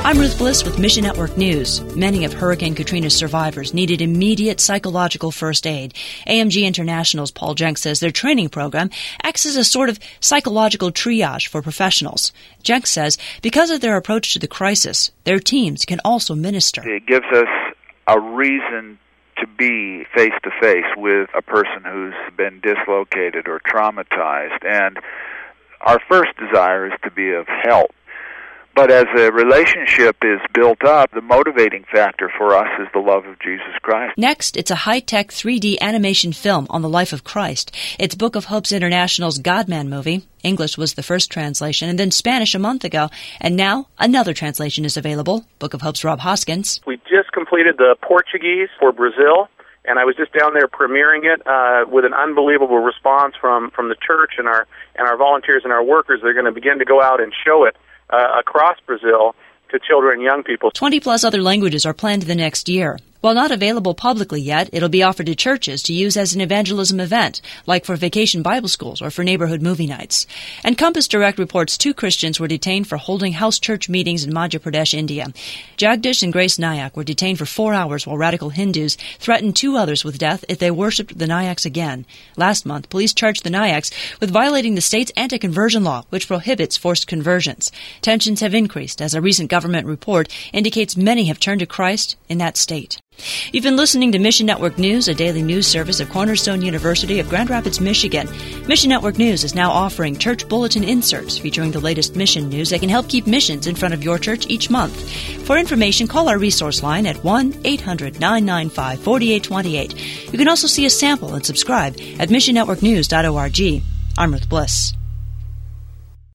I'm Ruth Bliss with Mission Network News. Many of Hurricane Katrina's survivors needed immediate psychological first aid. AMG International's Paul Jenks says their training program acts as a sort of psychological triage for professionals. Jenks says because of their approach to the crisis, their teams can also minister. It gives us a reason to be face-to-face with a person who's been dislocated or traumatized, and our first desire is to be of help. But as a relationship is built up, the motivating factor for us is the love of Jesus Christ. Next, it's a high-tech 3D animation film on the life of Christ. It's Book of Hope International's God-Man movie. English was the first translation, and then Spanish a month ago. And now, another translation is available. Book of Hope's Rob Hoskins. We just completed the Portuguese for Brazil, and I was just down there premiering it with an unbelievable response from the church and our volunteers and our workers. They're going to begin to go out and show it across Brazil to children and young people. 20-plus other languages are planned the next year. While not available publicly yet, it'll be offered to churches to use as an evangelism event, like for vacation Bible schools or for neighborhood movie nights. And Compass Direct reports 2 Christians were detained for holding house church meetings in Madhya Pradesh, India. Jagdish and Grace Nayak were detained for 4 hours while radical Hindus threatened 2 others with death if they worshipped the Nayaks again. Last month, police charged the Nayaks with violating the state's anti-conversion law, which prohibits forced conversions. Tensions have increased as a recent government report indicates many have turned to Christ in that state. You've been listening to Mission Network News, a daily news service of Cornerstone University of Grand Rapids, Michigan. Mission Network News is now offering church bulletin inserts featuring the latest mission news that can help keep missions in front of your church each month. For information, call our resource line at 1-800-995-4828. You can also see a sample and subscribe at missionnetworknews.org. I'm Ruth Bliss.